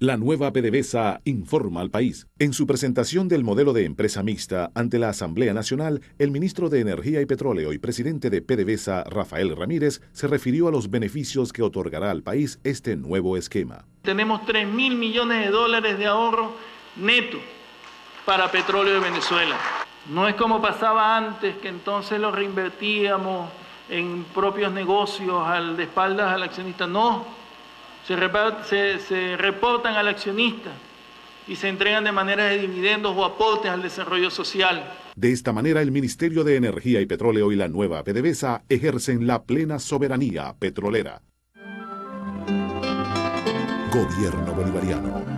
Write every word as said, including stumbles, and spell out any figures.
La nueva PDVSA informa al país. En su presentación del modelo de empresa mixta ante la Asamblea Nacional, el ministro de Energía y Petróleo y presidente de PDVSA, Rafael Ramírez, se refirió a los beneficios que otorgará al país este nuevo esquema. Tenemos tres mil millones de dólares de ahorro neto para Petróleo de Venezuela. No es como pasaba antes, que entonces lo reinvertíamos en propios negocios, al de espaldas al accionista. No. Se, se, se reportan al accionista y se entregan de manera de dividendos o aportes al desarrollo social. De esta manera, el Ministerio de Energía y Petróleo y la nueva PDVSA ejercen la plena soberanía petrolera. Gobierno Bolivariano.